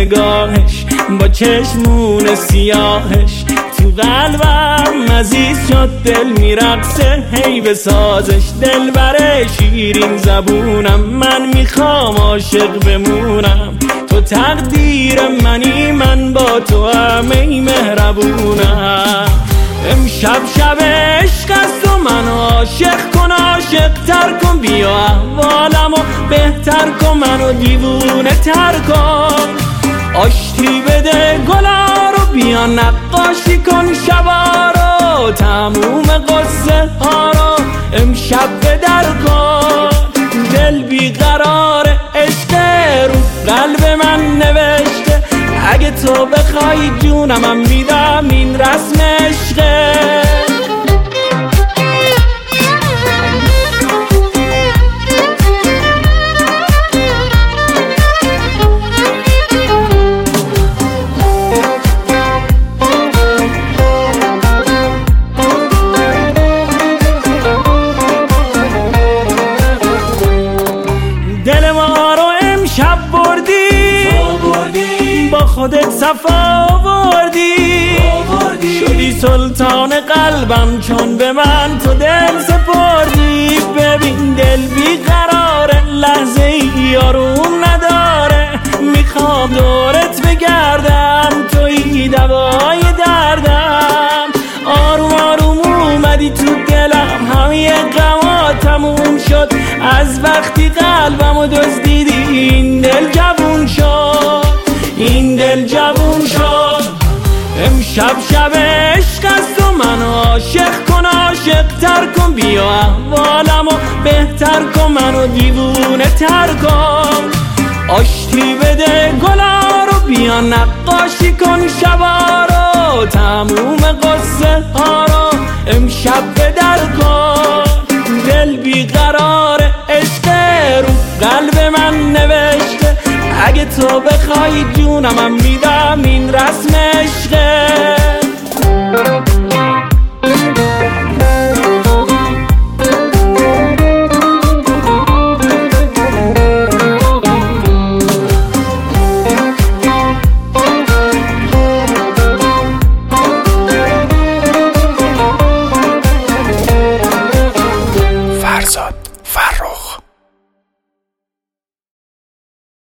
نگاهش با چشمون سیاهش تو قلبم عزیز شد، دل میرقصه هی به سازش. دل بره شیرین زبونم، من میخوام عاشق بمونم. تو تقدیر منی، من با تو همه مهربونم. امشب شب عشق است و من عاشق کن، عاشق تر کن، بیا احوالمو بهتر کن، منو دیوونه تر کن. آشتی بده گلا رو، بیا نقاشی کن شبا رو، تموم قصه ها رو امشب بدر کن. دل بیقرار عشق رو قلب من نوشته، اگه تو بخوای جونم میدم، این رسم عشقه. دل ما رو امشب بردی، با خودت صفا آوردی، شدی سلطان قلبم چون به من تو دل سپردی. ببین دل بیقراره، لحظه ای آروم نداره، میخوام دورت بگردم، توی دوای دردم. آروم آروم اومدی تو دلم، همه غما تموم شد از وقتی قلبمو دزدیدی. این دل جوون شد، این دل جوون شد. امشب شب عشق است و من عاشق کن، عاشق تر کن، بیا احوالمو بهتر کن، منو دیوونه تر کن. آشتی بده گلا رو، بیا نقاشی کن شبا رو، تموم قصه ها رو امشب بدر کن. دل بیقرار عشق رو قلب من نوشته، اگه تو بخوای جونم میدم، این رسم عشقه.